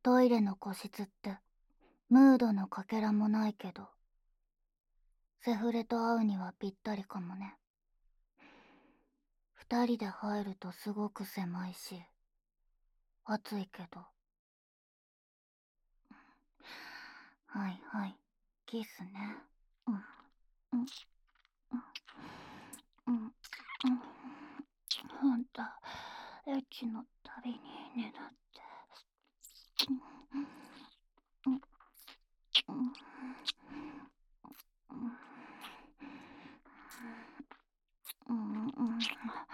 トイレの個室ってムードのかけらもないけど、セフレと会うにはぴったりかもね。二人で入るとすごく狭いし、暑いけど。はいはい、キスね。うん、うん、うん、うん。ほんと、エッチのたびにねだって。うん、うん、うん、うん、うん。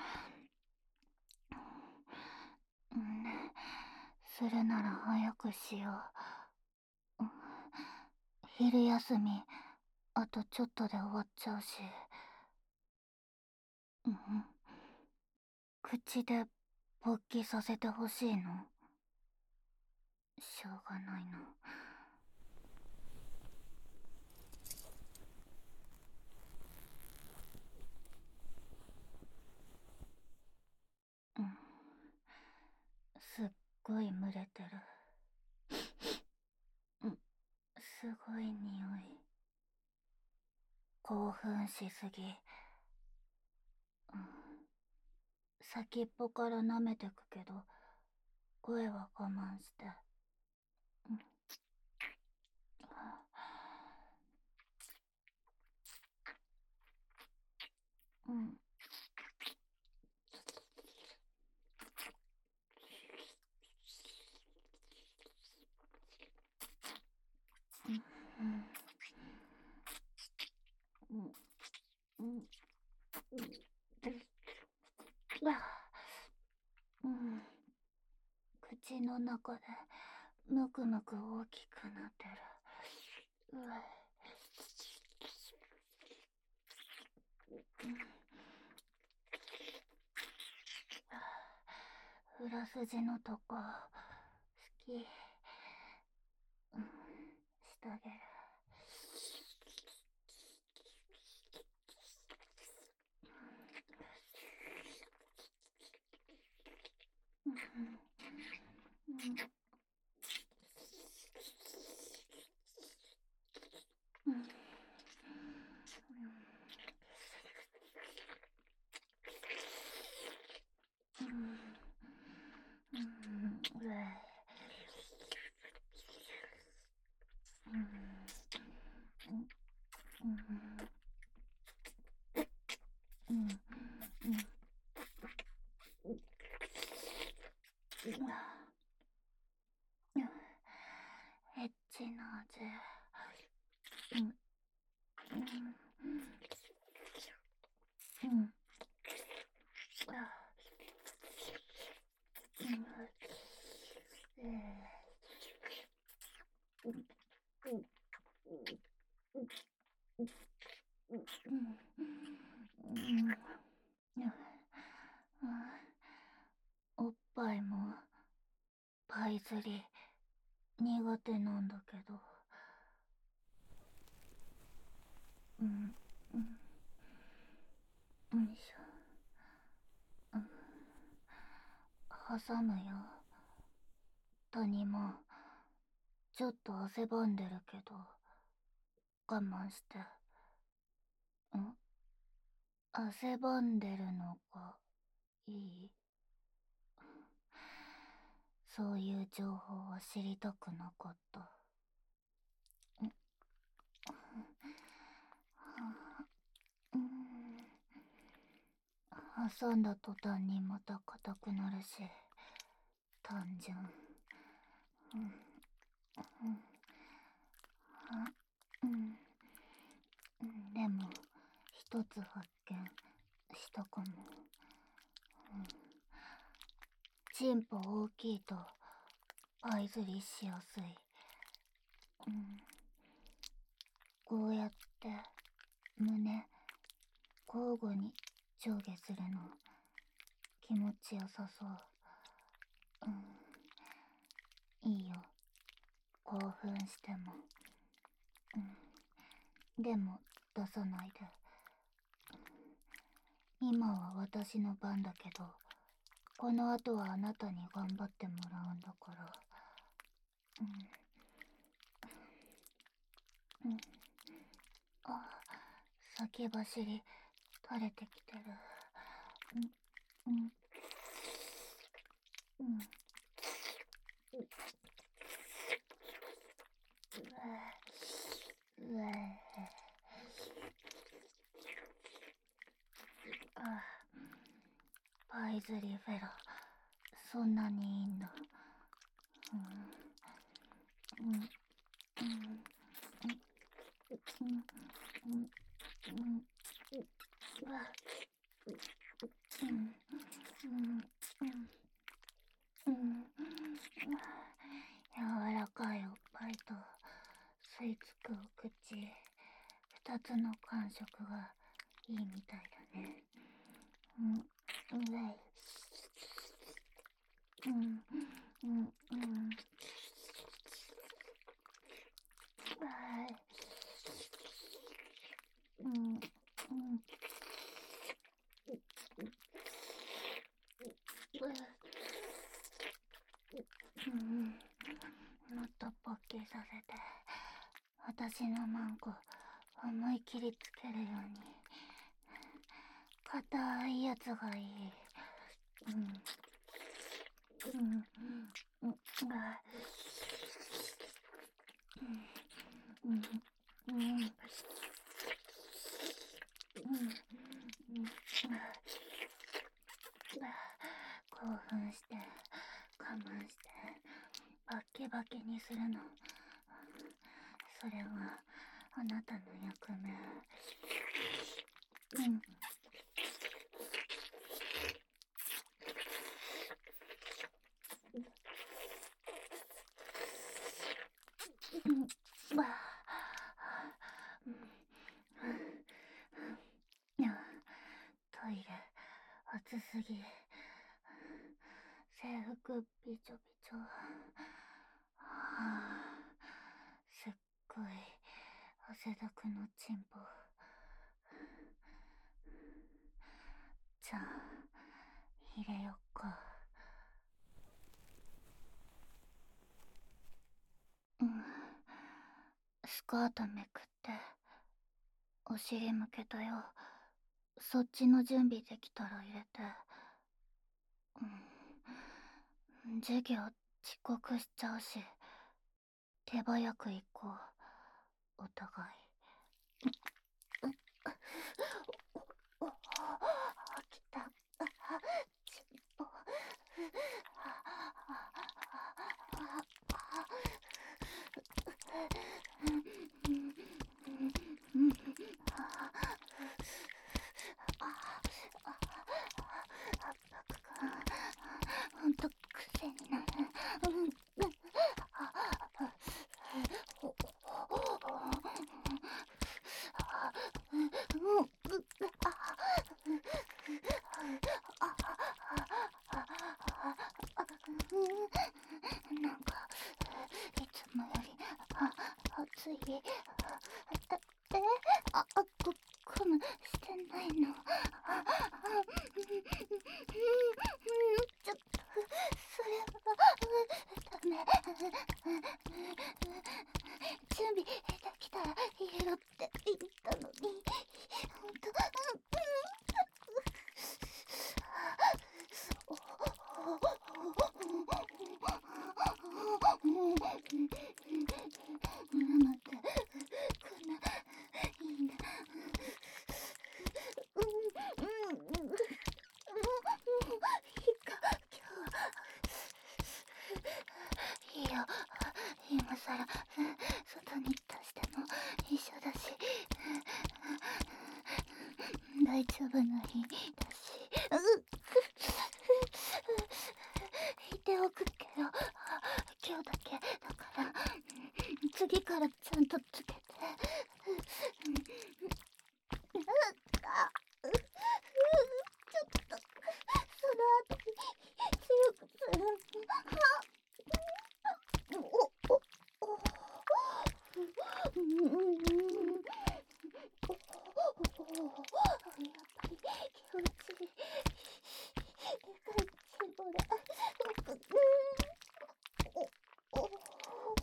するなら早くしよう。昼休み、あとちょっとで終わっちゃうし。うん、口で勃起させてほしいの？しょうがないな。うん、すっごい蒸れてる。うん、すごい匂い。興奮しすぎ。うん、先っぽから舐めてくけど、声は我慢して。うん、うん、うん、うん、うん、うん。口の中でむくむく大きくなってる。うわ、裏筋のとこ好き。うん、してあげる。うん、うん、うん、うん、うん、うわ、うん、うん、うん、うん、エッチな味。うん、うん、うん、おっぱいもパイ釣り苦手なんだけど。うん、うん、よいしょ。うん、挟むよ。谷もちょっと汗ばんでるけど我慢して。ん、汗ばんでるのがいい？そういう情報は知りたくなかった。ん、うん、挟んだ途端にまた硬くなるし、単純。うん、うん、うん、うん、でも一つ発見したかも。うん、チンポ大きいとパイ釣りしやすい。うん、こうやって胸交互に上下するの気持ちよさそう。うん、いいよ、興奮しても。うん、でも出さないで。今は私の番だけど、この後はあなたに頑張ってもらうんだから。 うん、あ、先走り垂れてきてる。うん、うん、うえ、あ、パイズリーフェロ、そんなにいいんだ。うん、うん、うん、うん、うん、うん、うわ、うん、うん、うん、うん、柔らかいおっぱいと吸い付くお口、二つの感触がいいみたいだね。うん、うえい、うん、うん、うん、はい、うん、うん、うん、もっとポッキーさせて、私のマンコ思い切りつけるように。硬いやつがいい。うん、うん、うん、あ、うん、うん、うん、うん、うん、興奮して我慢してバッキバキにするの、それがあなたの役目。うん、うん、わあ、うん、トイレ暑すぎ、制服びちょびちょ、はあ、すっごい汗だくのチンポ。じゃあ入れよっか。うん、スカートめくってお尻向けたよ。そっちの準備できたら入れて。うん、授業遅刻しちゃうし、手早く行こう、お互い。お、来た。ちんぽ。ほんと癖になる。なんかいつもより暑い。ゴムしてないの。ちょっとそれはダメ。準備できたら入れろって言ったのに。ほんと、待って、こんないいんだ。もういいか、今日はいいよ。今さら外に出しても一緒だし、大丈夫な日だし、言っておくけど、今日だけだから、次からちゃんとつけて。ちょっと、その後に強くするの。お、やっぱり気持ちいい。でかいチンポが。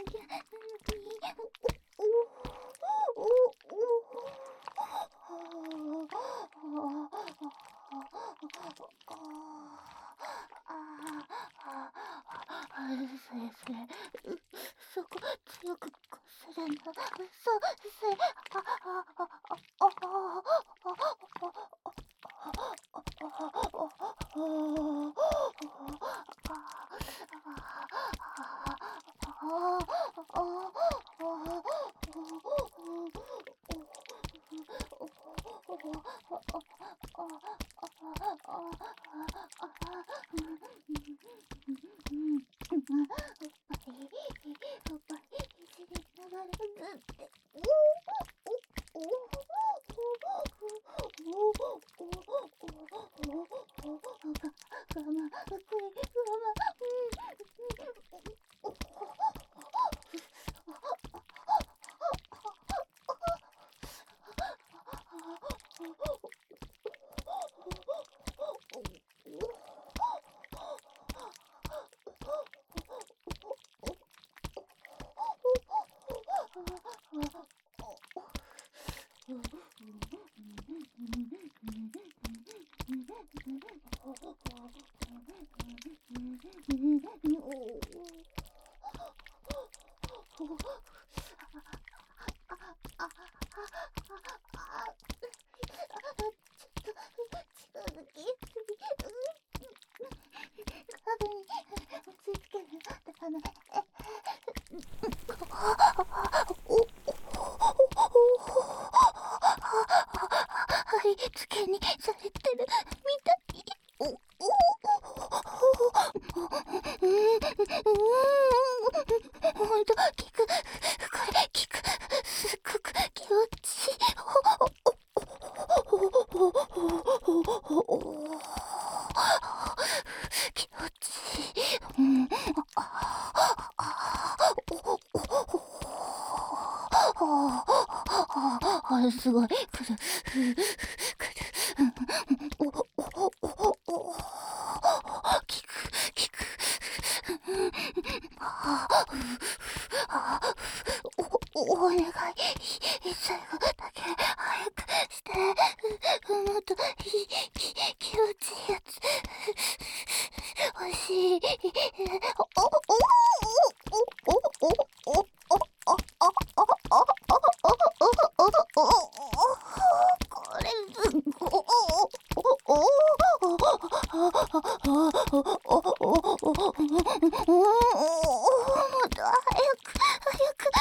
そこ強くこするんだ。貼り付けにされてるみたい。ほんと効く。これ効く。すっごく気持ちいい。気持ちいい。すごい。くる。お願い。最後だけ早くして。もっと気持ちいいやつ欲しい。これすごい。もっと早く。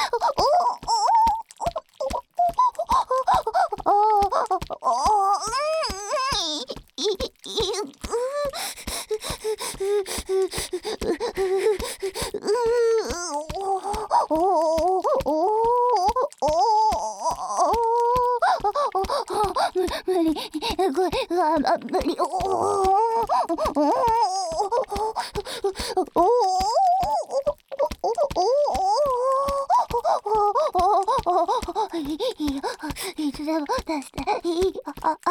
無理。無理。いつでも出していい。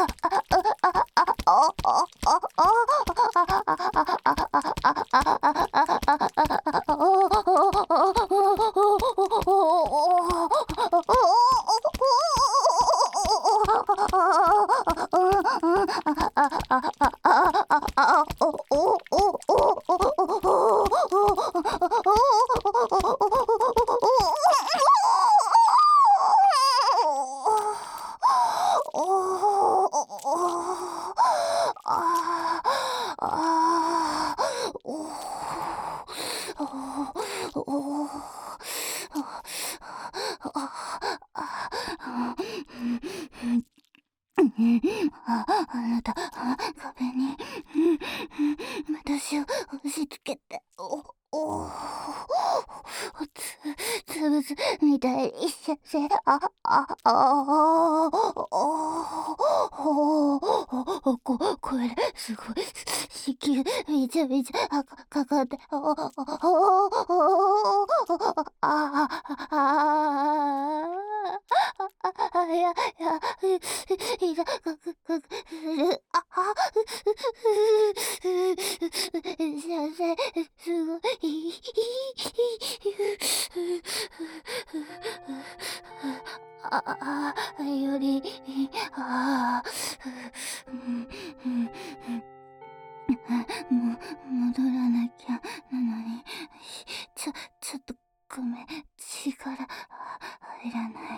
あなた、壁に私を押し付けて、つぶすみたいにして、これ、すごい、子宮、めちゃめちゃかかって、 や、いざかくする。幸せ、すごい。より、戻らなきゃなのに、ちょっとごめん、力入らない。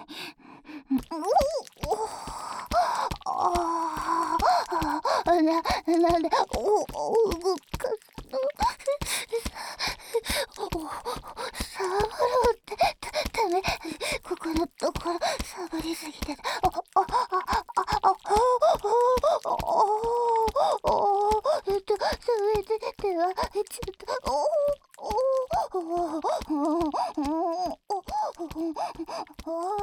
なんで、動かすの。触ろうって、ダメ。ここのところ、触りすぎてた。それで、手は、ちょっと、